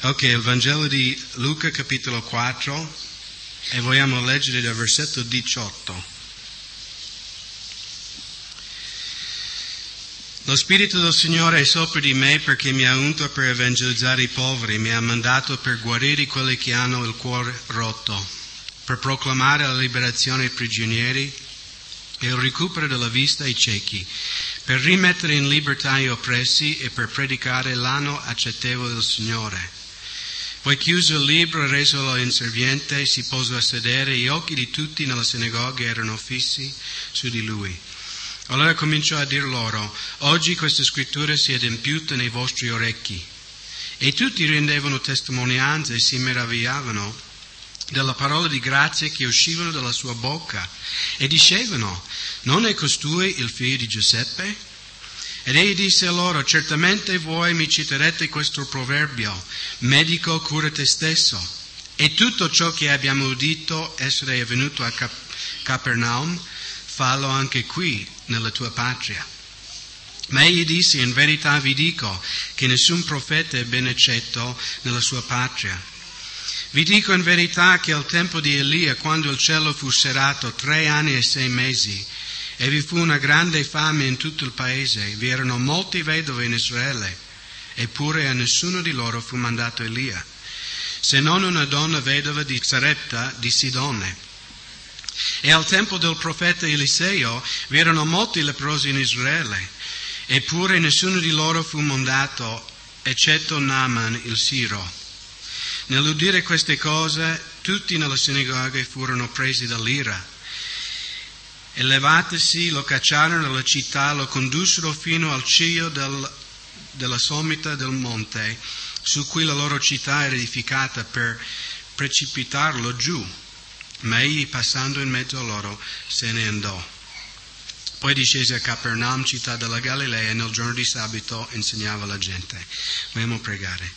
Ok, il Vangelo di Luca capitolo 4 e vogliamo leggere dal versetto 18. Lo Spirito del Signore è sopra di me perché mi ha unto per evangelizzare i poveri, mi ha mandato per guarire quelli che hanno il cuore rotto, per proclamare la liberazione ai prigionieri e il recupero della vista ai ciechi, per rimettere in libertà gli oppressi e per predicare l'anno accettevole del Signore. Poi chiuso il libro e resolo inserviente, si posò a sedere, gli occhi di tutti nella sinagoga erano fissi su di lui. Allora cominciò a dir loro: oggi questa scrittura si è adempiuta nei vostri orecchi. E tutti rendevano testimonianza e si meravigliavano della parola di grazia che uscivano dalla sua bocca e dicevano: non è costui il figlio di Giuseppe? Ed egli disse a loro: certamente voi mi citerete questo proverbio: medico, cura te stesso. E tutto ciò che abbiamo udito essere avvenuto a Capernaum, fallo anche qui nella tua patria. Ma egli disse: in verità vi dico che nessun profeta è ben accetto nella sua patria. Vi dico in verità che al tempo di Elia, quando il cielo fu serrato 3 anni e 6 mesi, e vi fu una grande fame in tutto il paese, vi erano molti vedovi in Israele, eppure a nessuno di loro fu mandato Elia, se non una donna vedova di Sarepta di Sidone. E al tempo del profeta Eliseo vi erano molti leprosi in Israele, eppure nessuno di loro fu mandato, eccetto Naaman il Siro. Nell'udire queste cose, tutti nella sinagoga furono presi dall'ira. E levatisi lo cacciarono dalla città, lo condussero fino al ciglio della sommità del monte, su cui la loro città era edificata, per precipitarlo giù. Ma egli, passando in mezzo a loro, se ne andò. Poi discese a Capernaum, città della Galilea, e nel giorno di sabato insegnava la gente. Vogliamo pregare.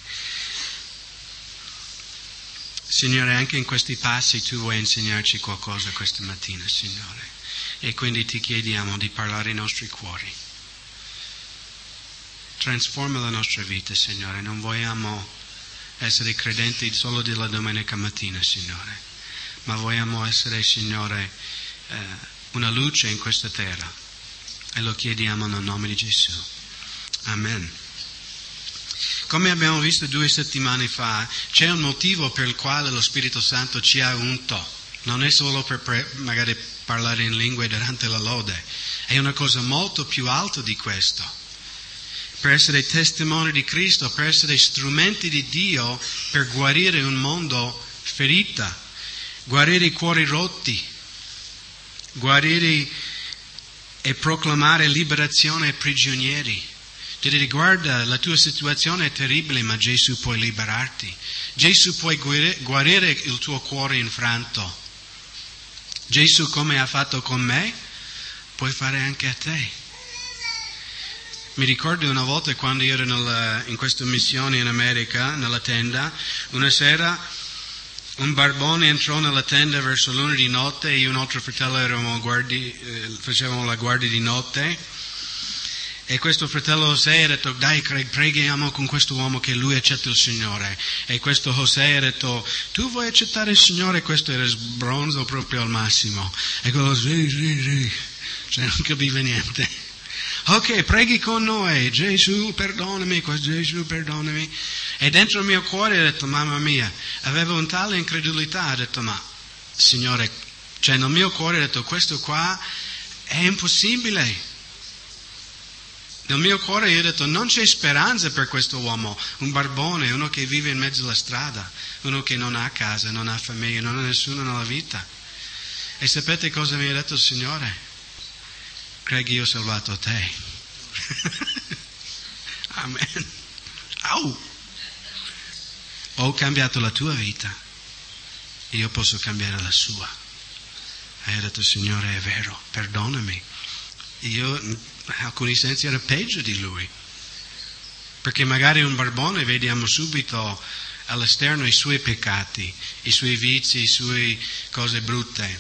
Signore, anche in questi passi tu vuoi insegnarci qualcosa questa mattina, Signore. E quindi ti chiediamo di parlare ai nostri cuori. Trasforma la nostra vita, Signore. Non vogliamo essere credenti solo della domenica mattina, Signore, ma vogliamo essere, Signore, una luce in questa terra. E lo chiediamo nel nome di Gesù. Amen. Come abbiamo visto 2 settimane fa, c'è un motivo per il quale lo Spirito Santo ci ha unto. Non è solo per magari parlare in lingue durante la lode, è una cosa molto più alta di questo. Per essere testimoni di Cristo, per essere strumenti di Dio, per guarire un mondo ferito, guarire i cuori rotti, guarire e proclamare liberazione ai prigionieri. Dire: guarda, la tua situazione è terribile, ma Gesù può liberarti. Gesù può guarire il tuo cuore infranto. Gesù, come ha fatto con me, puoi fare anche a te. Mi ricordo una volta quando ero in questa missione in America, nella tenda, una sera un barbone entrò nella tenda verso l'1 di notte e io e un altro fratello facevamo la guardia di notte. E questo fratello José ha detto: dai Craig, preghiamo con questo uomo che lui accetta il Signore. E questo José ha detto: tu vuoi accettare il Signore? Questo era sbronzo proprio al massimo. E quello sì. Cioè non capiva niente. Ok, preghi con noi. Gesù perdonami, Gesù perdonami. E dentro il mio cuore ho detto: mamma mia, avevo un tale incredulità. Ho detto: ma Signore, cioè nel mio cuore ho detto: questo qua è impossibile. Nel mio cuore io ho detto: non c'è speranza per questo uomo, un barbone, uno che vive in mezzo alla strada, uno che non ha casa, non ha famiglia, non ha nessuno nella vita. E sapete cosa mi ha detto il Signore? Craig, io ho salvato te. Amen. Au! Ho cambiato la tua vita, io posso cambiare la sua. E ho detto: Signore, è vero, perdonami. Io, in alcuni sensi, era peggio di lui. Perché magari un barbone vediamo subito all'esterno i suoi peccati, i suoi vizi, le sue cose brutte.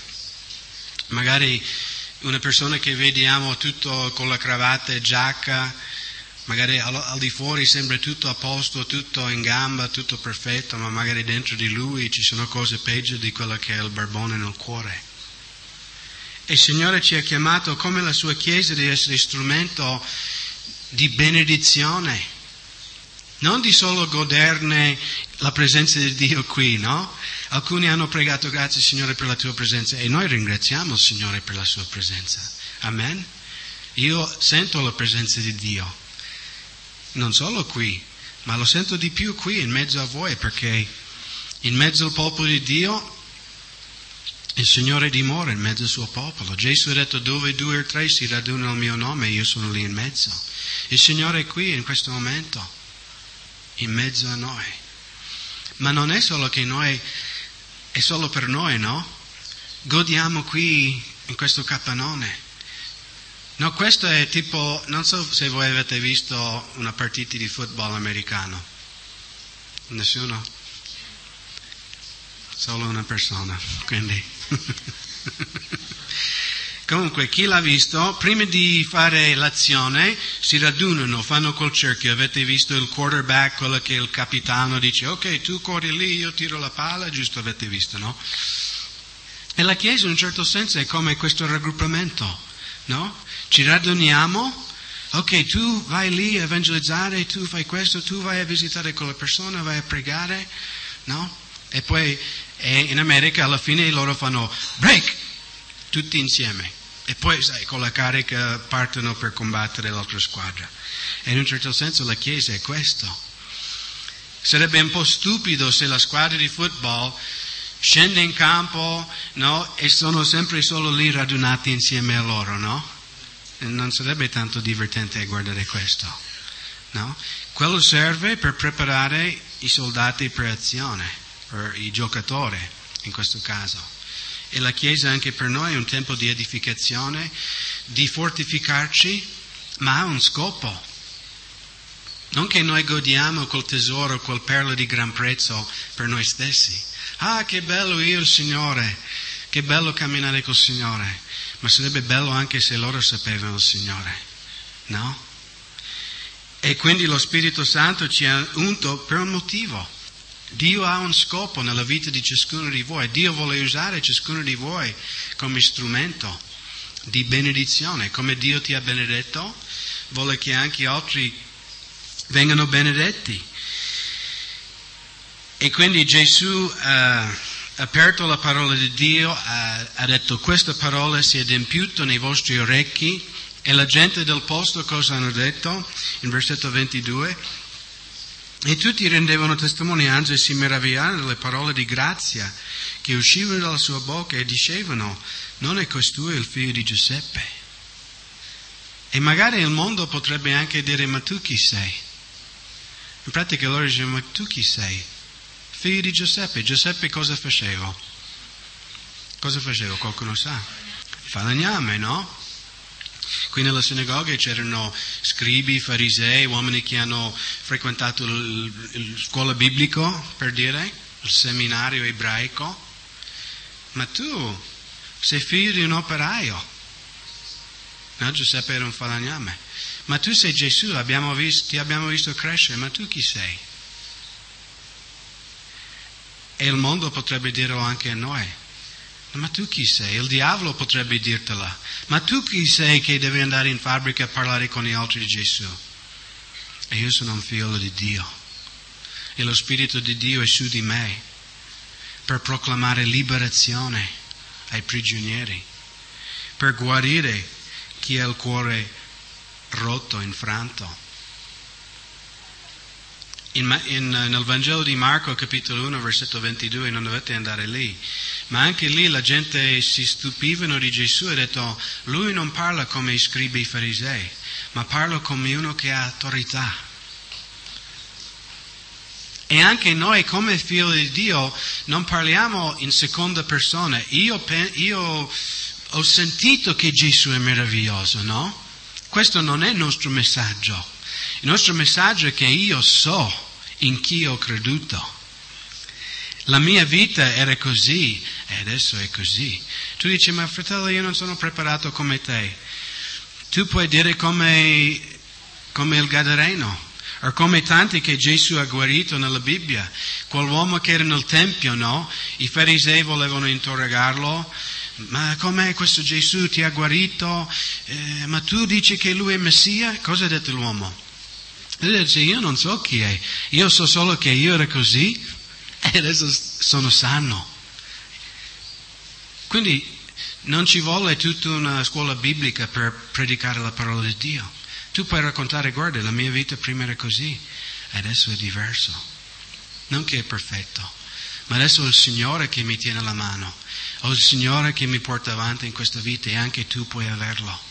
Magari una persona che vediamo tutto con la cravatta e giacca, Magari al di fuori sembra tutto a posto, tutto in gamba, tutto perfetto, ma magari dentro di lui ci sono cose peggio di quello che è il barbone nel cuore. E il Signore ci ha chiamato come la sua Chiesa di essere strumento di benedizione, non di solo goderne la presenza di Dio qui, no? Alcuni hanno pregato grazie Signore per la tua presenza e noi ringraziamo il Signore per la sua presenza. Amen? Io sento la presenza di Dio. Non solo qui, ma lo sento di più qui in mezzo a voi, perché in mezzo al popolo di Dio il Signore dimora in mezzo al suo popolo. Gesù ha detto: dove 2 o 3 si radunano al mio nome, io sono lì in mezzo. Il Signore è qui in questo momento, in mezzo a noi. Ma non è solo che noi, è solo per noi, no? Godiamo qui in questo capannone. No, questo è tipo, non so se voi avete visto una partita di football americano. Nessuno? Solo una persona, quindi. Comunque, chi l'ha visto, prima di fare l'azione, si radunano, fanno col cerchio. Avete visto il quarterback, quello che il capitano dice: ok, tu corri lì, io tiro la palla, giusto? Avete visto, no? E la Chiesa in un certo senso è come questo raggruppamento, no? Ci raduniamo, ok, tu vai lì a evangelizzare, tu fai questo, tu vai a visitare quella persona, vai a pregare, no? E poi in America alla fine loro fanno break, tutti insieme. E poi, sai, con la carica partono per combattere l'altra squadra. E in un certo senso la Chiesa è questo. Sarebbe un po' stupido se la squadra di football scende in campo, no? E sono sempre solo lì radunati insieme a loro, no? Non sarebbe tanto divertente guardare questo, no? Quello serve per preparare i soldati per azione, per i giocatori in questo caso. E la Chiesa anche per noi è un tempo di edificazione, di fortificarci, ma ha un scopo. Non che noi godiamo quel tesoro, quel perlo di gran prezzo per noi stessi. Ah, che bello io il Signore, che bello camminare col Signore. Ma sarebbe bello anche se loro sapevano il Signore, no? E quindi lo Spirito Santo ci ha unto per un motivo. Dio ha un scopo nella vita di ciascuno di voi. Dio vuole usare ciascuno di voi come strumento di benedizione. Come Dio ti ha benedetto, vuole che anche altri vengano benedetti. E quindi Gesù ha aperto la parola di Dio, ha detto: questa parola si è adempiuta nei vostri orecchi. E la gente del posto cosa hanno detto? In versetto 22: e tutti rendevano testimonianza e si meravigliarono delle parole di grazia che uscivano dalla sua bocca e dicevano: non è costui il figlio di Giuseppe? E magari il mondo potrebbe anche dire: ma tu chi sei? In pratica loro dicono: ma tu chi sei? Figlio di Giuseppe. Giuseppe cosa facevo? Cosa facevo? Qualcuno sa? Falegname, no? Qui nella sinagoga c'erano scribi, farisei, uomini che hanno frequentato la scuola biblica, per dire, il seminario ebraico. Ma tu sei figlio di un operaio. No, Giuseppe era un falegname. Ma tu sei Gesù, ti abbiamo visto crescere, ma tu chi sei? E il mondo potrebbe dirlo anche a noi. Ma tu chi sei? Il diavolo potrebbe dirtela. Ma tu chi sei che devi andare in fabbrica a parlare con gli altri di Gesù? E io sono un figlio di Dio. E lo Spirito di Dio è su di me per proclamare liberazione ai prigionieri, per guarire chi ha il cuore rotto, infranto. Nel Vangelo di Marco, capitolo 1, versetto 22, non dovete andare lì, ma anche lì la gente si stupivano di Gesù e ha detto: lui non parla come i scribi e i farisei, ma parla come uno che ha autorità. E anche noi come figli di Dio non parliamo in seconda persona. Io ho sentito che Gesù è meraviglioso, no? Questo non è il nostro messaggio. Il nostro messaggio è che io so in chi ho creduto. La mia vita era così e adesso è così. Tu dici: ma fratello, io non sono preparato come te. Tu puoi dire come come il Gadareno, o come tanti che Gesù ha guarito nella Bibbia. Quell'uomo che era nel Tempio, no? I farisei volevano interrogarlo. Ma com'è questo Gesù ti ha guarito? Ma tu dici che lui è Messia? Cosa ha detto l'uomo? Lui dice, io non so chi è, io so solo che io ero così e adesso sono sano. Quindi non ci vuole tutta una scuola biblica per predicare la parola di Dio. Tu puoi raccontare, guarda, la mia vita prima era così, adesso è diverso. Non che è perfetto, ma adesso è il Signore che mi tiene la mano, o il Signore che mi porta avanti in questa vita e anche tu puoi averlo.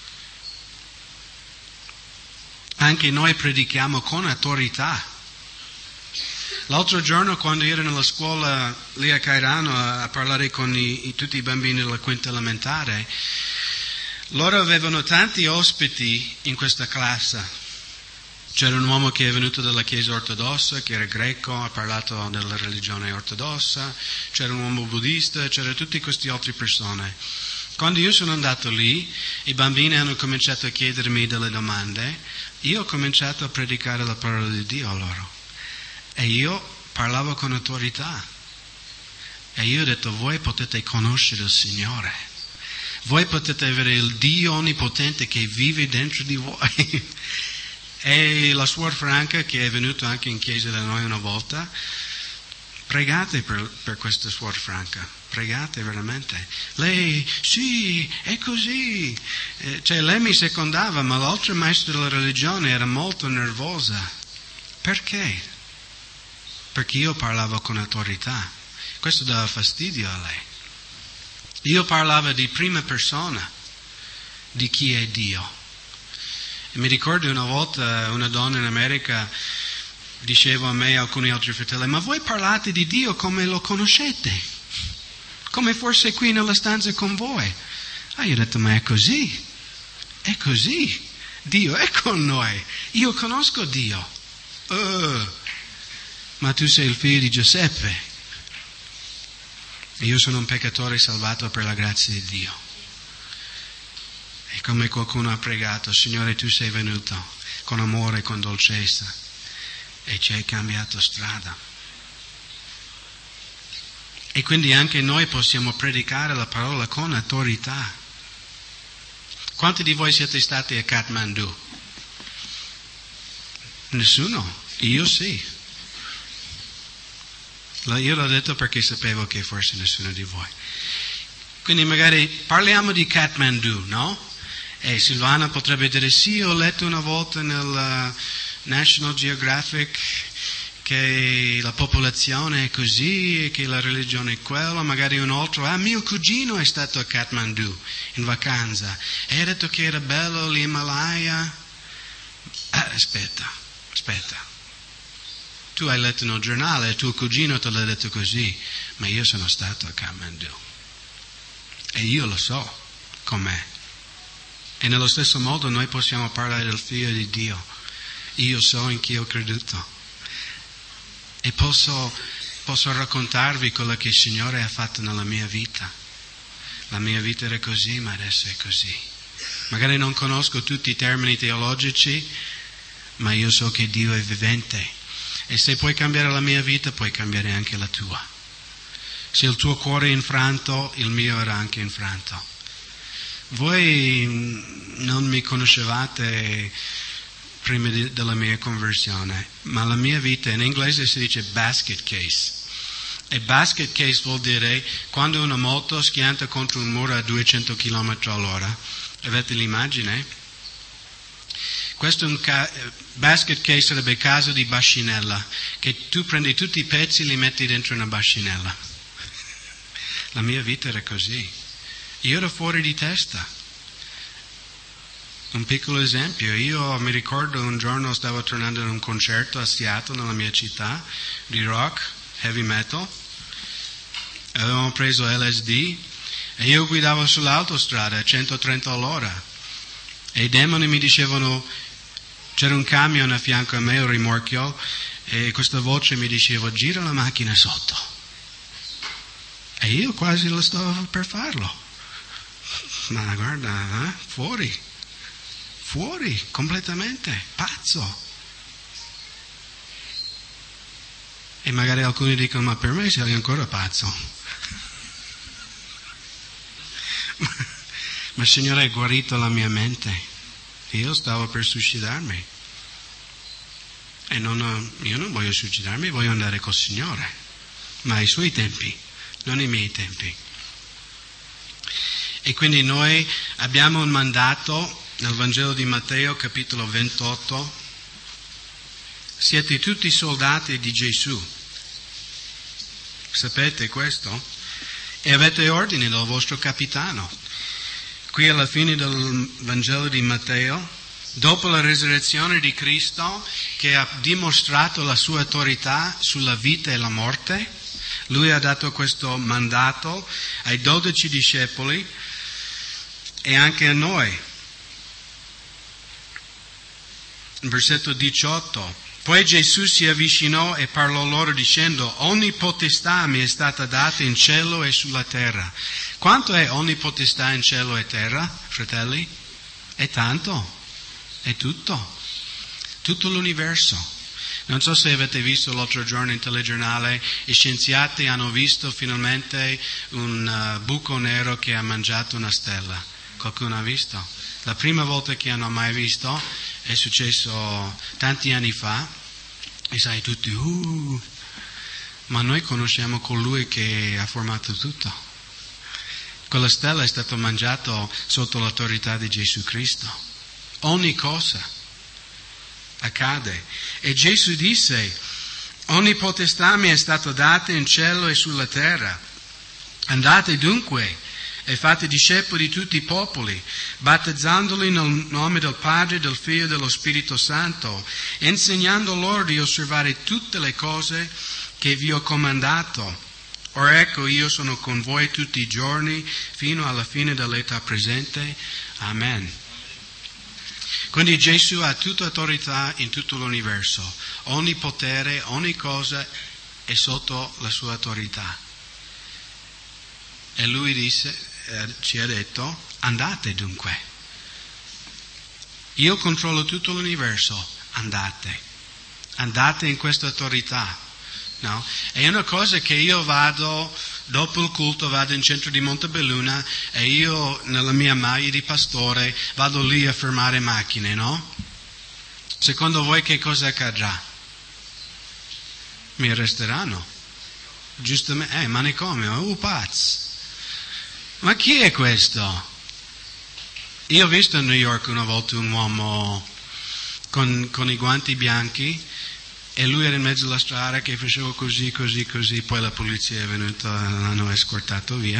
Anche noi predichiamo con autorità. L'altro giorno quando ero nella scuola lì a Cairano a parlare con tutti i bambini della quinta elementare, loro avevano tanti ospiti in questa classe. C'era un uomo che è venuto dalla Chiesa ortodossa, che era greco, ha parlato della religione ortodossa, c'era un uomo buddista, c'erano tutte queste altre persone. Quando io sono andato lì, i bambini hanno cominciato a chiedermi delle domande, io ho cominciato a predicare la parola di Dio a loro. E io parlavo con autorità. E io ho detto, voi potete conoscere il Signore. Voi potete avere il Dio onnipotente che vive dentro di voi. E la suor Franca, che è venuta anche in chiesa da noi una volta, pregate per questa suor Franca. Pregate veramente. Lei, sì, è così. Cioè, lei mi secondava, ma l'altro maestro della religione era molto nervosa. Perché? Perché io parlavo con autorità. Questo dava fastidio a lei. Io parlavo di prima persona, di chi è Dio. E mi ricordo una volta una donna in America diceva a me e a alcuni altri fratelli, ma voi parlate di Dio come lo conoscete? Come forse è qui nella stanza con voi. Io ho detto, ma è così. Dio è con noi. Io conosco Dio. Ma tu sei il figlio di Giuseppe. E io sono un peccatore salvato per la grazia di Dio. E come qualcuno ha pregato, Signore, tu sei venuto con amore e con dolcezza e ci hai cambiato strada. E quindi anche noi possiamo predicare la parola con autorità. Quanti di voi siete stati a Kathmandu? Nessuno? Io sì. Io l'ho detto perché sapevo che forse nessuno di voi. Quindi magari parliamo di Kathmandu, no? E Silvana potrebbe dire, sì, ho letto una volta nel National Geographic che la popolazione è così e che la religione è quello, magari un altro, mio cugino è stato a Kathmandu in vacanza e ha detto che era bello l'Himalaya. Aspetta, tu hai letto nel giornale, tuo cugino te l'ha detto così, ma io sono stato a Kathmandu e io lo so com'è. E nello stesso modo noi possiamo parlare del Figlio di Dio. Io so in chi ho creduto. E posso raccontarvi quello che il Signore ha fatto nella mia vita. La mia vita era così, ma adesso è così. Magari non conosco tutti i termini teologici, ma io so che Dio è vivente. E se puoi cambiare la mia vita, puoi cambiare anche la tua. Se il tuo cuore è infranto, il mio era anche infranto. Voi non mi conoscevate prima della mia conversione, ma la mia vita in inglese si dice basket case. E basket case vuol dire quando una moto schianta contro un muro a 200 km all'ora. Avete l'immagine? Questo è un basket case, sarebbe caso di bascinella, che tu prendi tutti i pezzi e li metti dentro una bascinella. La mia vita era così. Io ero fuori di testa. Un piccolo esempio, io mi ricordo un giorno stavo tornando da un concerto a Seattle, nella mia città, di rock, heavy metal. Avevamo preso LSD e io guidavo sull'autostrada a 130 all'ora. E i demoni mi dicevano, c'era un camion a fianco a me, un rimorchio, e questa voce mi diceva, gira la macchina sotto. E io quasi lo stavo per farlo. Ma guarda, fuori fuori completamente, pazzo. E magari alcuni dicono, ma per me sei ancora pazzo. Ma il Signore ha guarito la mia mente. Io stavo per suicidarmi. E io non voglio suicidarmi, voglio andare col Signore. Ma ai Suoi tempi, non ai miei tempi. E quindi noi abbiamo un mandato nel Vangelo di Matteo, capitolo 28. Siete tutti soldati di Gesù. Sapete questo? E avete ordine dal vostro capitano. Qui alla fine del Vangelo di Matteo, dopo la resurrezione di Cristo, che ha dimostrato la sua autorità sulla vita e la morte, Lui ha dato questo mandato ai 12 discepoli e anche a noi. Versetto 18. Poi Gesù si avvicinò e parlò loro dicendo: ogni potestà mi è stata data in cielo e sulla terra. Quanto è ogni potestà in cielo e terra, fratelli? È tanto, è tutto l'universo. Non so se avete visto l'altro giorno in telegiornale, gli scienziati hanno visto finalmente un buco nero che ha mangiato una stella. Qualcuno ha visto? La prima volta che hanno mai visto è successo tanti anni fa, e sai tutti, ma noi conosciamo colui che ha formato tutto. Quella stella è stata mangiata sotto l'autorità di Gesù Cristo. Ogni cosa accade. E Gesù disse: ogni potestà mi è stata data in cielo e sulla terra. Andate dunque e fate discepoli di tutti i popoli, battezzandoli nel nome del Padre, del Figlio e dello Spirito Santo, insegnando loro di osservare tutte le cose che vi ho comandato. Ora ecco, io sono con voi tutti i giorni, fino alla fine dell'età presente. Amen. Quindi Gesù ha tutta autorità in tutto l'universo. Ogni potere, ogni cosa è sotto la sua autorità. E Lui ci ha detto: andate dunque. Io controllo tutto l'universo, andate in questa autorità. No? È una cosa che io vado, dopo il culto vado in centro di Montebelluna e io nella mia maglia di pastore vado lì a fermare macchine, no? Secondo voi che cosa accadrà? Mi arresteranno. Giustamente, manicomio, pazzo. Ma chi è questo? Io ho visto a New York una volta un uomo con i guanti bianchi e lui era in mezzo alla strada che faceva così, poi la polizia è venuta, l'hanno scortato via.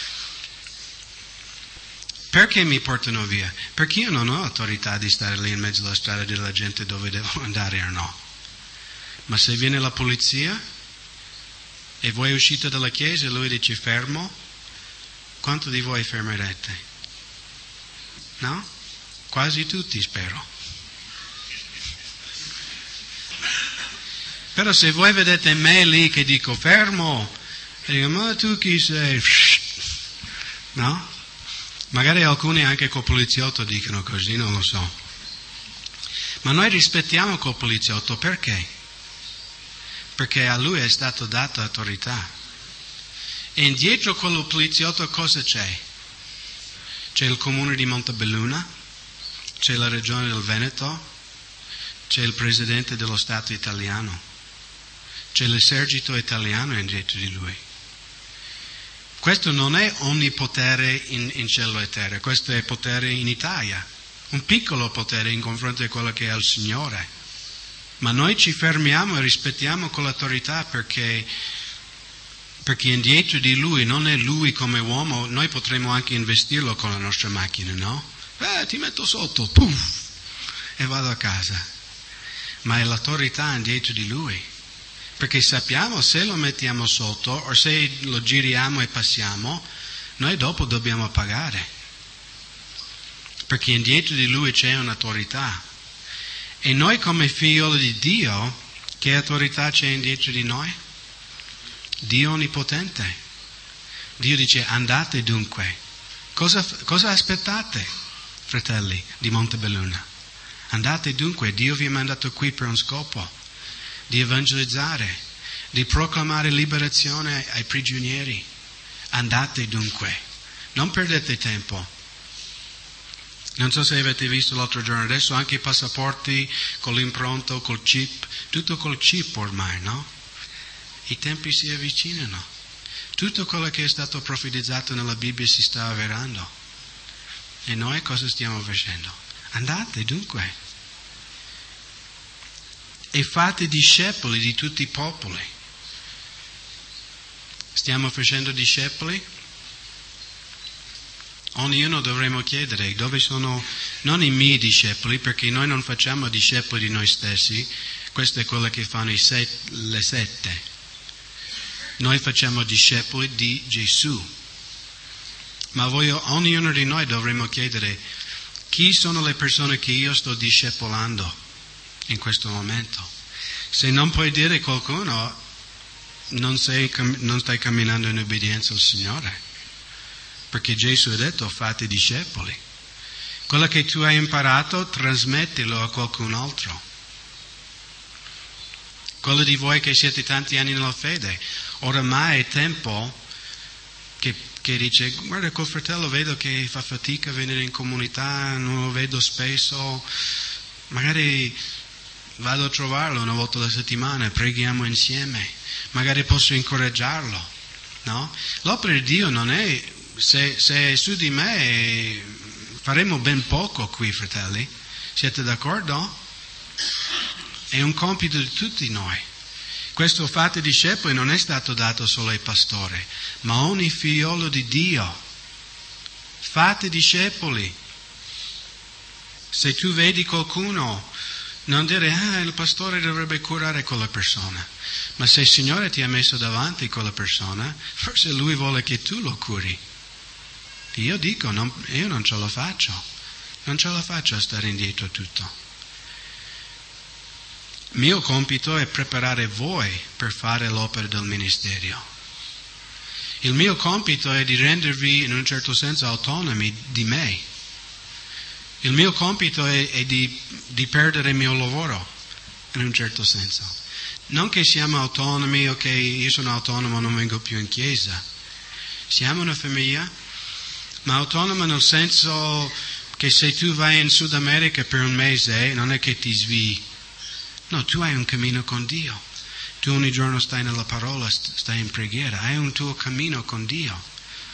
Perché mi portano via? Perché io non ho autorità di stare lì in mezzo alla strada e dire alla gente dove devo andare o no. Ma se viene la polizia e voi uscite dalla chiesa e lui dice fermo, quanto di voi fermerete? No? Quasi tutti, spero. Però se voi vedete me lì che dico fermo, e dico, ma tu chi sei? No? Magari alcuni anche col poliziotto dicono così, non lo so. Ma noi rispettiamo col poliziotto perché? Perché a lui è stato data autorità. E dietro quello poliziotto cosa c'è? C'è il comune di Montebelluna, c'è la regione del Veneto, c'è il presidente dello Stato italiano, c'è l'esercito italiano dietro di lui. Questo non è onnipotere in cielo e terra, questo è potere in Italia, un piccolo potere in confronto a quello che è il Signore. Ma noi ci fermiamo e rispettiamo quell'autorità perché indietro di Lui non è Lui come uomo, noi potremmo anche investirlo con la nostra macchina, no? Ti metto sotto, puff, e vado a casa. Ma è l'autorità indietro di Lui. Perché sappiamo se lo mettiamo sotto o se lo giriamo e passiamo, noi dopo dobbiamo pagare. Perché indietro di Lui c'è un'autorità. E noi come figlioli di Dio, che autorità c'è indietro di noi? Dio onnipotente. Dio dice andate dunque. Cosa aspettate? fratelli di Montebelluna. Andate dunque, Dio vi ha mandato qui per un scopo, di evangelizzare, di proclamare liberazione ai prigionieri. Andate dunque, non perdete tempo. Non so se avete visto l'altro giorno, adesso anche i passaporti con l'impronto, col chip, tutto col chip ormai, no? I tempi si avvicinano. Tutto quello che è stato profetizzato nella Bibbia si sta avverando. E noi cosa stiamo facendo? Andate dunque. E fate discepoli di tutti i popoli. Stiamo facendo discepoli? Ognuno dovremo chiedere dove sono, non i miei discepoli, perché noi non facciamo discepoli di noi stessi, questo è quello che fanno le sette. Noi facciamo discepoli di Gesù. Ma ognuno di noi dovremo chiedere chi sono le persone che io sto discepolando in questo momento. Se non puoi dire qualcuno, non stai camminando in obbedienza al Signore. Perché Gesù ha detto fate discepoli. Quello che tu hai imparato, trasmettilo a qualcun altro. Quello di voi che siete tanti anni nella fede, oramai è tempo che dice, guarda quel fratello vedo che fa fatica a venire in comunità, non lo vedo spesso, magari vado a trovarlo una volta alla settimana, preghiamo insieme, magari posso incoraggiarlo, no? L'opera di Dio non è, se è su di me, faremo ben poco qui, fratelli, siete d'accordo? È un compito di tutti noi. Questo fate discepoli non è stato dato solo ai pastori, ma a ogni figliolo di Dio. Fate discepoli. Se tu vedi qualcuno, non dire, il pastore dovrebbe curare quella persona. Ma se il Signore ti ha messo davanti quella persona, forse Lui vuole che tu lo curi. Io dico, io non ce la faccio. Non ce la faccio a stare indietro tutto. Mio compito è preparare voi per fare l'opera del ministero. Il mio compito è di rendervi in un certo senso autonomi di me. Il mio compito è di perdere il mio lavoro in un certo senso. Non che siamo autonomi o che io sono autonomo e non vengo più in chiesa. Siamo una famiglia, ma autonoma nel senso che se tu vai in Sud America per un mese non è che ti svii. No, tu hai un cammino con Dio. Tu ogni giorno stai nella parola, stai in preghiera. Hai un tuo cammino con Dio.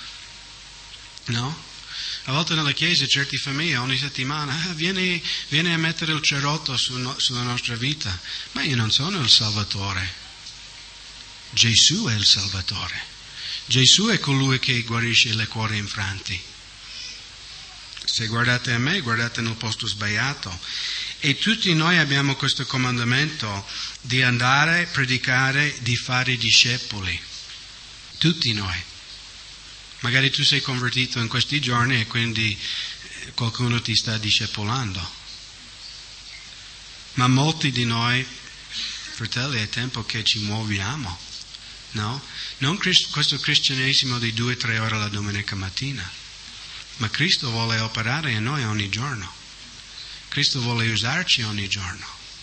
No? A volte nella chiesa, certe famiglie, ogni settimana, vieni a mettere il cerotto sulla nostra vita. Ma io non sono il Salvatore. Gesù è il Salvatore. Gesù è colui che guarisce le cuori infranti. Se guardate a me, guardate nel posto sbagliato. E tutti noi abbiamo questo comandamento di andare, predicare, di fare discepoli. Tutti noi. Magari tu sei convertito in questi giorni e quindi qualcuno ti sta discepolando. Ma molti di noi, fratelli, è tempo che ci muoviamo. No? Non questo cristianesimo di 2-3 ore la domenica mattina. Ma Cristo vuole operare in noi ogni giorno. Cristo vuole usarci ogni giorno.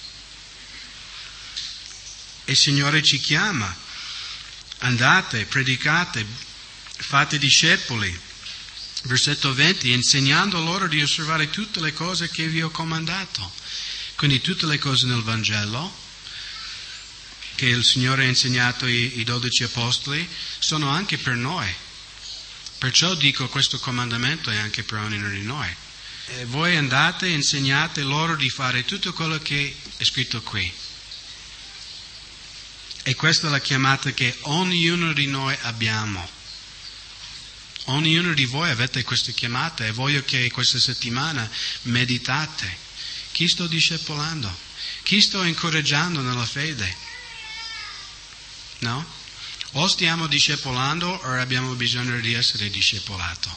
E il Signore ci chiama. Andate, predicate, fate discepoli. Versetto 20, insegnando loro di osservare tutte le cose che vi ho comandato. Quindi tutte le cose nel Vangelo che il Signore ha insegnato i 12 apostoli sono anche per noi. Perciò dico questo comandamento è anche per ognuno di noi. E voi andate e insegnate loro di fare tutto quello che è scritto qui. E questa è la chiamata che ognuno di noi abbiamo. Ognuno di voi avete questa chiamata e voglio che questa settimana meditate. Chi sto discepolando? Chi sto incoraggiando nella fede? No? O stiamo discepolando o abbiamo bisogno di essere discepolato.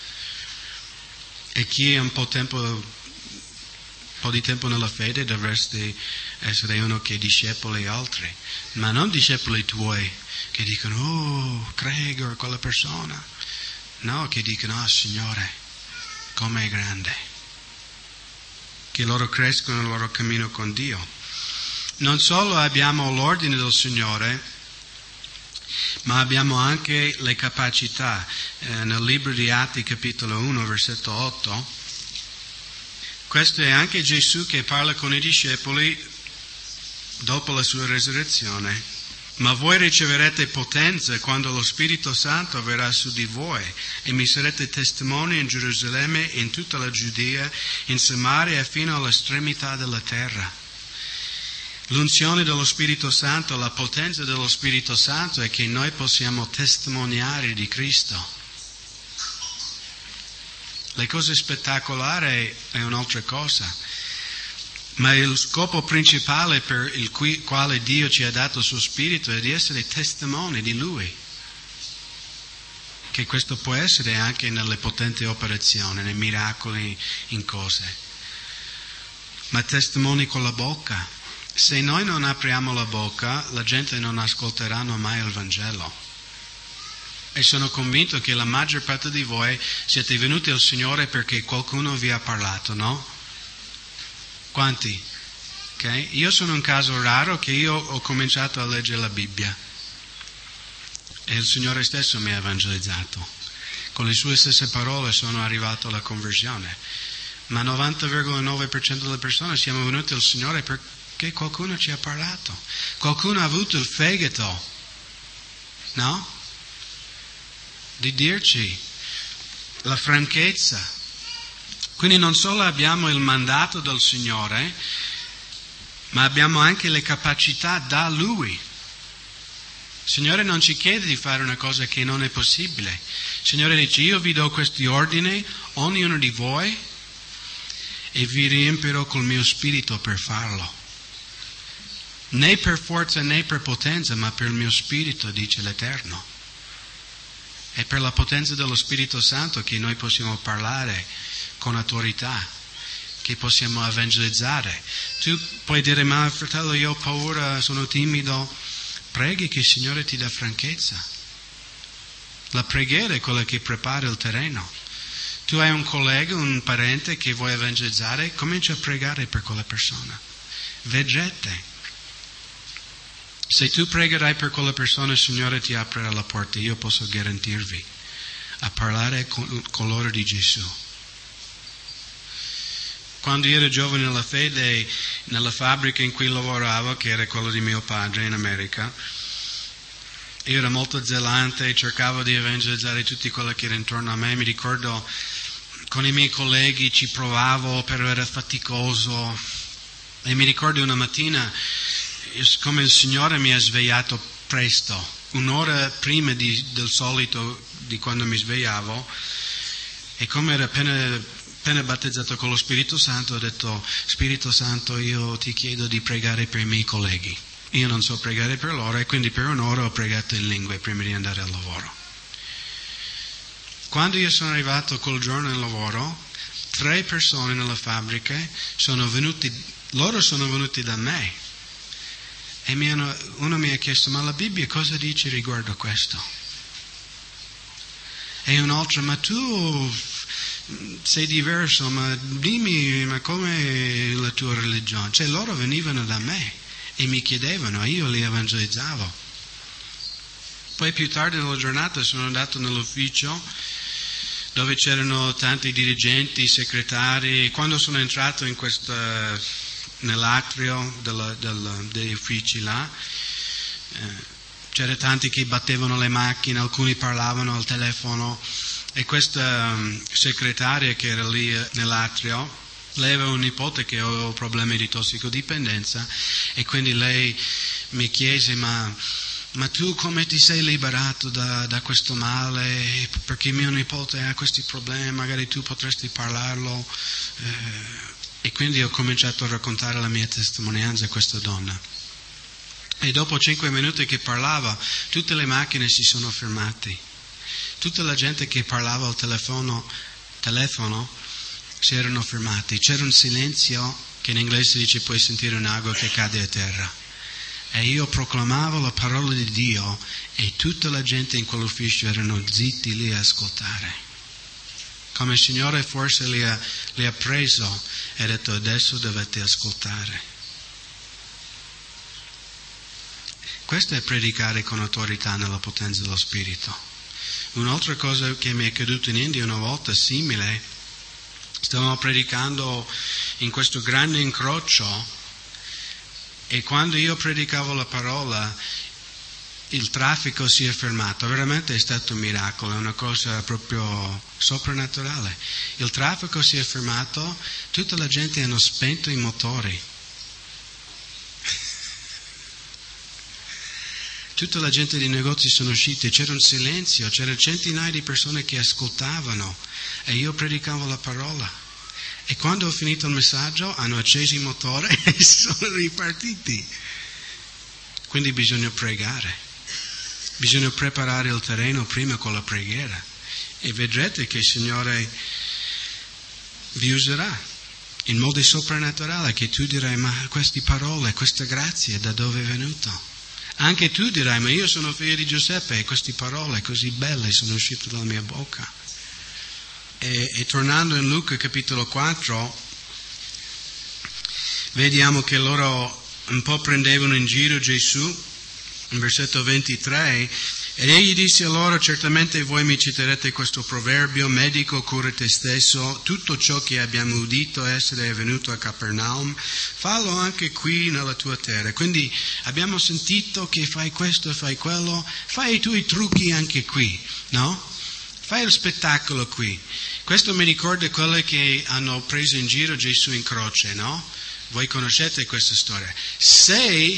E chi è un po' di tempo nella fede dovresti essere uno che discepoli altri, ma non discepoli tuoi che dicono prego a quella persona, no, che dicono Signore com'è grande, che loro crescono nel loro cammino con Dio. Non solo abbiamo l'ordine del Signore, ma abbiamo anche le capacità. Nel libro di Atti, capitolo 1, versetto 8, questo è anche Gesù che parla con i discepoli dopo la sua resurrezione. Ma voi riceverete potenza quando lo Spirito Santo verrà su di voi e mi sarete testimoni in Gerusalemme, in tutta la Giudea, in Samaria e fino all'estremità della terra. L'unzione dello Spirito Santo, la potenza dello Spirito Santo è che noi possiamo testimoniare di Cristo. Le cose spettacolari è un'altra cosa. Ma il scopo principale per il quale Dio ci ha dato il suo Spirito è di essere testimoni di Lui. Che questo può essere anche nelle potenti operazioni, nei miracoli, in cose. Ma testimoni con la bocca. Se noi non apriamo la bocca, la gente non ascolterà mai il Vangelo. E sono convinto che la maggior parte di voi siete venuti al Signore perché qualcuno vi ha parlato, no? Quanti? Okay? Io sono un caso raro che io ho cominciato a leggere la Bibbia e il Signore stesso mi ha evangelizzato. Con le sue stesse parole sono arrivato alla conversione. Ma 90,9% delle persone siamo venuti al Signore perché qualcuno ci ha parlato. Qualcuno ha avuto il fegato, no? Di dirci la franchezza. Quindi non solo abbiamo il mandato del Signore, ma abbiamo anche le capacità da Lui. Il Signore non ci chiede di fare una cosa che non è possibile. Il Signore dice: io vi do questi ordini, ognuno di voi, e vi riempirò col mio spirito per farlo. Né per forza né per potenza, ma per il mio spirito, dice l'Eterno. È per la potenza dello Spirito Santo che noi possiamo parlare con autorità, che possiamo evangelizzare. Tu puoi dire: ma fratello, io ho paura, sono timido. Preghi che il Signore ti dà franchezza. La preghiera è quella che prepara il terreno. Tu hai un collega, un parente che vuoi evangelizzare, comincia a pregare per quella persona. Vedrete. Se tu pregherai per quella persona, il Signore ti aprirà la porta. Io posso garantirvi a parlare con loro di Gesù. Quando io ero giovane nella fede, nella fabbrica in cui lavoravo, che era quella di mio padre in America, io ero molto zelante, cercavo di evangelizzare tutti quelli che erano intorno a me. Mi ricordo con i miei colleghi ci provavo, però era faticoso. E mi ricordo una mattina, come il Signore mi ha svegliato presto, un'ora prima del solito di quando mi svegliavo, e come era appena battezzato con lo Spirito Santo, ho detto: Spirito Santo, io ti chiedo di pregare per i miei colleghi. Io non so pregare per loro, e quindi per un'ora ho pregato in lingue prima di andare al lavoro. Quando io sono arrivato quel giorno al lavoro, 3 persone nella fabbrica sono venuti da me, e uno mi ha chiesto: ma la Bibbia cosa dice riguardo a questo? E un altro: ma tu sei diverso, ma dimmi, ma com'è la tua religione? Cioè loro venivano da me e mi chiedevano, e io li evangelizzavo. Poi più tardi nella giornata sono andato nell'ufficio dove c'erano tanti dirigenti, segretari. Quando sono entrato nell'atrio degli uffici là, c'erano tanti che battevano le macchine, alcuni parlavano al telefono, e questa segretaria che era lì nell'atrio, lei aveva un nipote che aveva problemi di tossicodipendenza, e quindi lei mi chiese: ma tu come ti sei liberato da questo male? Perché mio nipote ha questi problemi, magari tu potresti parlarlo. E quindi ho cominciato a raccontare la mia testimonianza a questa donna. E dopo 5 minuti che parlava, tutte le macchine si sono fermate. Tutta la gente che parlava al telefono si erano fermati. C'era un silenzio che in inglese si dice: puoi sentire un'acqua che cade a terra. E io proclamavo la parola di Dio, e tutta la gente in quell'ufficio erano zitti lì a ascoltare. come il Signore forse li ha preso e ha detto adesso dovete ascoltare. Questo è predicare con autorità nella potenza dello Spirito. Un'altra cosa che mi è accaduta in India una volta simile, stavamo predicando in questo grande incrocio e quando io predicavo la parola il traffico si è fermato. Veramente è stato un miracolo, è una cosa proprio soprannaturale. Il traffico si è fermato, tutta la gente hanno spento i motori. Tutta la gente dei negozi sono usciti, c'era un silenzio, c'erano centinaia di persone che ascoltavano e io predicavo la parola. E quando ho finito il messaggio hanno acceso il motore e sono ripartiti. Quindi bisogna pregare, bisogna preparare il terreno prima con la preghiera e vedrete che il Signore vi userà in modo soprannaturale, che tu dirai ma queste parole, questa grazia da dove è venuto? Anche tu dirai, ma io sono figlio di Giuseppe e queste parole così belle sono uscite dalla mia bocca. E tornando in Luca capitolo 4, vediamo che loro un po' prendevano in giro Gesù, in versetto 23, ed egli disse a loro, certamente voi mi citerete questo proverbio, medico cura te stesso, tutto ciò che abbiamo udito essere venuto a Capernaum, fallo anche qui nella tua terra. Quindi abbiamo sentito che fai questo e fai quello, fai i tuoi trucchi anche qui, no? Fai lo spettacolo qui. Questo mi ricorda quello che hanno preso in giro Gesù in croce, no? Voi conoscete questa storia. Se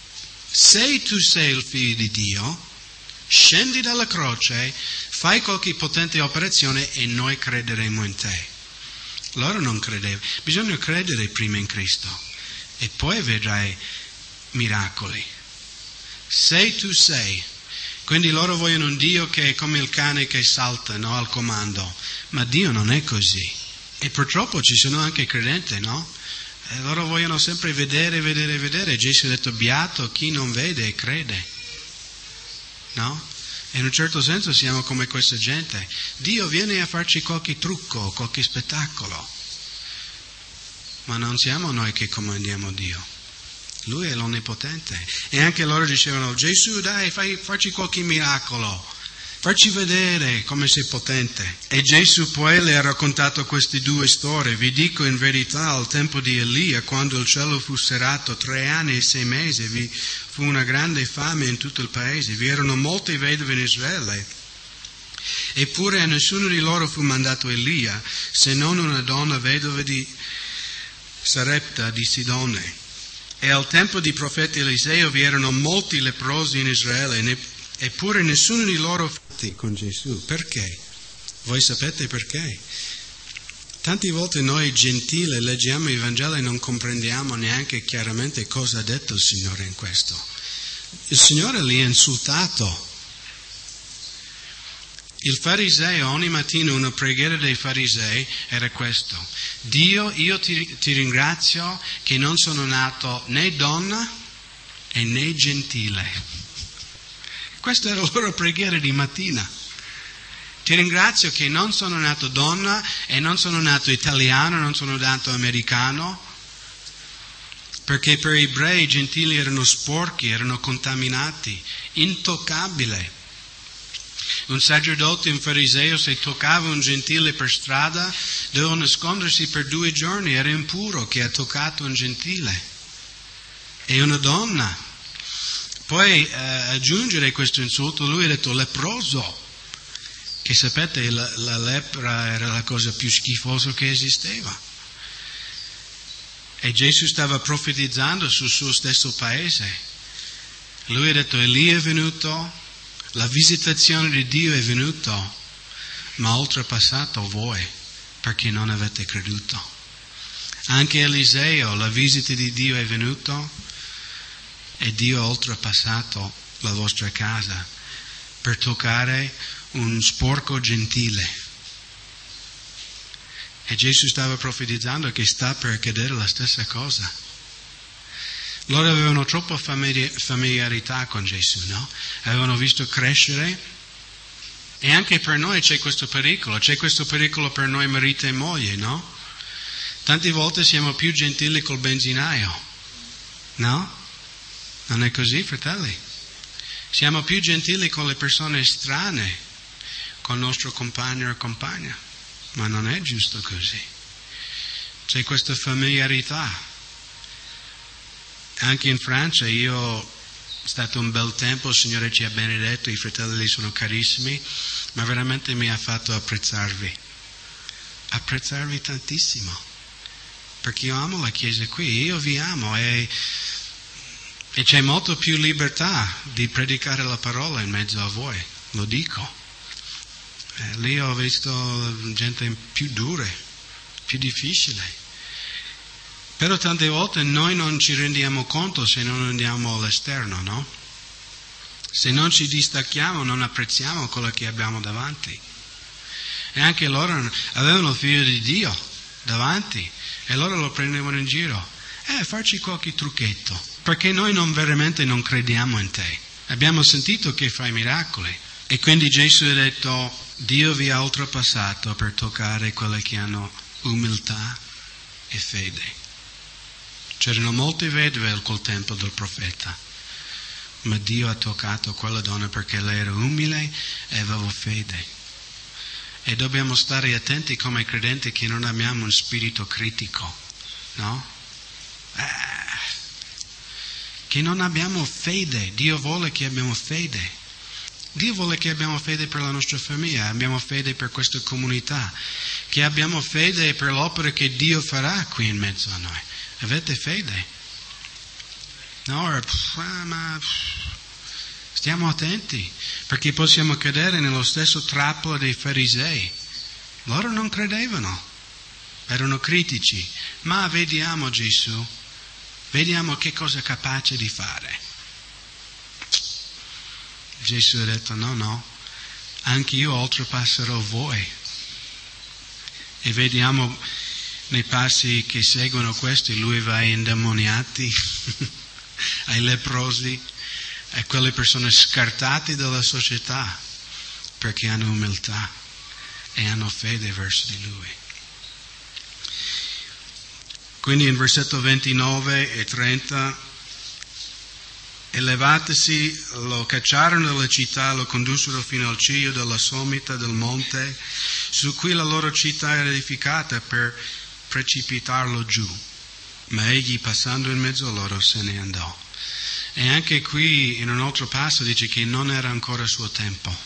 tu sei il figlio di Dio, scendi dalla croce, fai qualche potente operazione e noi crederemo in te. Loro non credevano. Bisogna credere prima in Cristo e poi vedrai miracoli. Se tu sei. Quindi loro vogliono un Dio che è come il cane che salta, no, al comando. Ma Dio non è così. E purtroppo ci sono anche credenti, no? E loro vogliono sempre vedere. Gesù ha detto beato chi non vede e crede. No? E in un certo senso siamo come questa gente. Dio viene a farci qualche trucco, qualche spettacolo. Ma non siamo noi che comandiamo Dio. Lui è l'Onnipotente. E anche loro dicevano, Gesù dai, facci qualche miracolo, farci vedere come sei potente. E Gesù poi le ha raccontato queste due storie. Vi dico in verità, al tempo di Elia, quando il cielo fu serrato 3 anni e 6 mesi, vi fu una grande fame in tutto il paese. Vi erano molte vedove in Israele. Eppure a nessuno di loro fu mandato Elia, se non una donna vedova di Sarepta di Sidone. E al tempo di profeta Eliseo vi erano molti leprosi in Israele, eppure nessuno di loro fu con Gesù. Perché? Voi sapete perché? Tante volte noi gentili leggiamo il Vangelo e non comprendiamo neanche chiaramente cosa ha detto il Signore in questo. Il Signore li ha insultato. Il fariseo, ogni mattina una preghiera dei farisei era questo: Dio, io ti ringrazio che non sono nato né donna e né gentile. Questa era la loro preghiera di mattina. Ti ringrazio che non sono nato donna e non sono nato italiano, non sono nato americano, perché per gli ebrei i gentili erano sporchi, erano contaminati, intoccabili. Un sacerdote, un fariseo, se toccava un gentile per strada, doveva nascondersi per 2 giorni, era impuro che ha toccato un gentile. E una donna. Poi aggiungere questo insulto, lui ha detto leproso, che sapete la lepra era la cosa più schifosa che esisteva. E Gesù stava profetizzando sul suo stesso paese. Lui ha detto Elia è venuto, la visitazione di Dio è venuta, ma ha oltrepassato voi perché non avete creduto. Anche Eliseo, la visita di Dio è venuta e Dio ha oltrepassato la vostra casa per toccare un sporco gentile. E Gesù stava profetizzando che sta per accadere la stessa cosa. Loro avevano troppa familiarità con Gesù, no? Avevano visto crescere E anche per noi c'è questo pericolo per noi marito e moglie, no? Tante volte siamo più gentili col benzinaio, no? Non è così, fratelli? Siamo più gentili con le persone strane, con il nostro compagno o compagna, ma non è giusto così. C'è questa familiarità. Anche in Francia è stato un bel tempo, il Signore ci ha benedetto, i fratelli sono carissimi, ma veramente mi ha fatto apprezzarvi tantissimo, perché io amo la Chiesa qui, io vi amo e c'è molto più libertà di predicare la parola in mezzo a voi, lo dico. Lì ho visto gente più dura, più difficile. Però tante volte noi non ci rendiamo conto se non andiamo all'esterno, no? Se non ci distacchiamo non apprezziamo quello che abbiamo davanti. E anche loro avevano il figlio di Dio davanti e loro lo prendevano in giro. Farci qualche trucchetto, perché noi veramente non crediamo in te. Abbiamo sentito che fai miracoli. E quindi Gesù ha detto, Dio vi ha oltrepassato per toccare quelle che hanno umiltà e fede. C'erano molte vedove col tempo del profeta, ma Dio ha toccato quella donna perché lei era umile e aveva fede. E dobbiamo stare attenti come credenti che non abbiamo un spirito critico, no? Che non abbiamo fede. Dio vuole che abbiamo fede. Dio vuole che abbiamo fede per la nostra famiglia, abbiamo fede per questa comunità, che abbiamo fede per l'opera che Dio farà qui in mezzo a noi. Avete fede? No, ma stiamo attenti, perché possiamo cadere nello stesso trappola dei farisei. Loro non credevano, erano critici, ma vediamo Gesù, vediamo che cosa è capace di fare. Gesù ha detto no, anche io oltrepasserò voi. E vediamo nei passi che seguono questi, lui va ai indemoniati, ai leprosi, a quelle persone scartate dalla società, perché hanno umiltà e hanno fede verso di lui. Quindi in versetto 29 e 30, e levatisi, lo cacciarono dalla città, lo condussero fino al ciglio della sommità del monte, su cui la loro città era edificata, per precipitarlo giù. Ma egli, passando in mezzo a loro, se ne andò. E anche qui, in un altro passo, dice che non era ancora suo tempo.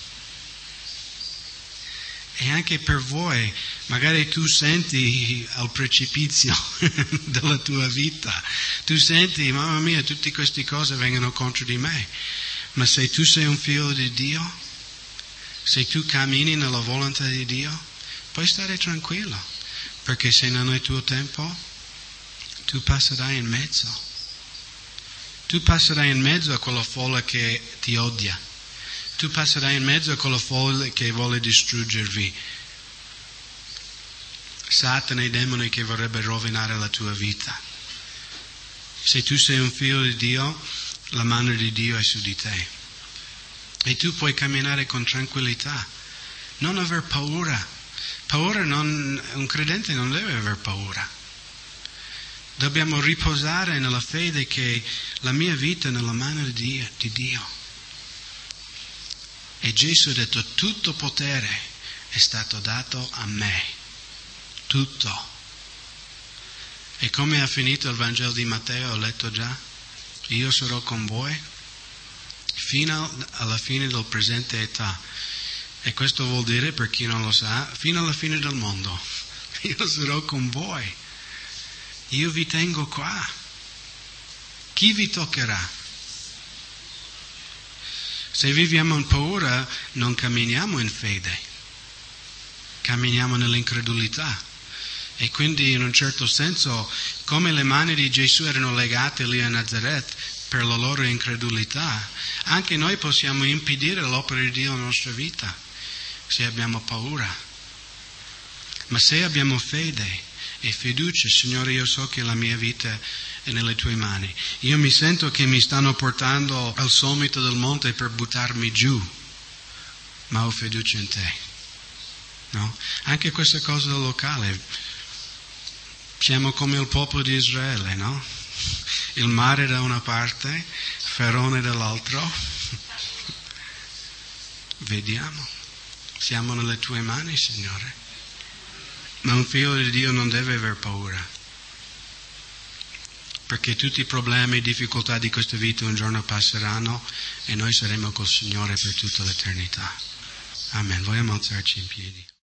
E anche per voi, magari tu senti al precipizio della tua vita, tu senti, mamma mia, tutte queste cose vengono contro di me. Ma se tu sei un figlio di Dio, se tu cammini nella volontà di Dio, puoi stare tranquillo, perché se non è tuo tempo, tu passerai in mezzo. Tu passerai in mezzo a quella folla che ti odia. Tu passerai in mezzo a quella folla che vuole distruggervi. Satana e i demoni che vorrebbero rovinare la tua vita. Se tu sei un figlio di Dio, la mano di Dio è su di te. E tu puoi camminare con tranquillità. Non aver paura. Un credente non deve aver paura. Dobbiamo riposare nella fede che la mia vita è nella mano di Dio. E Gesù ha detto, tutto potere è stato dato a me. Tutto. E come ha finito il Vangelo di Matteo, ho letto già, io sarò con voi fino alla fine del presente età. E questo vuol dire, per chi non lo sa, fino alla fine del mondo. Io sarò con voi. Io vi tengo qua. Chi vi toccherà? Se viviamo in paura, non camminiamo in fede, camminiamo nell'incredulità. E quindi in un certo senso, come le mani di Gesù erano legate lì a Nazaret per la loro incredulità, anche noi possiamo impedire l'opera di Dio nella nostra vita, se abbiamo paura. Ma se abbiamo fede e fiducia, Signore, io so che la mia vita è nelle tue mani. Io mi sento che mi stanno portando al sommitto del monte per buttarmi giù. ma ho fiducia in te. No? Anche questa cosa locale, siamo come il popolo di Israele, no? Il mare da una parte, Ferone dall'altro. Vediamo, siamo nelle tue mani, Signore. Ma un figlio di Dio non deve aver paura, perché tutti i problemi e difficoltà di questa vita un giorno passeranno e noi saremo col Signore per tutta l'eternità. Amen. Vogliamo alzarci in piedi.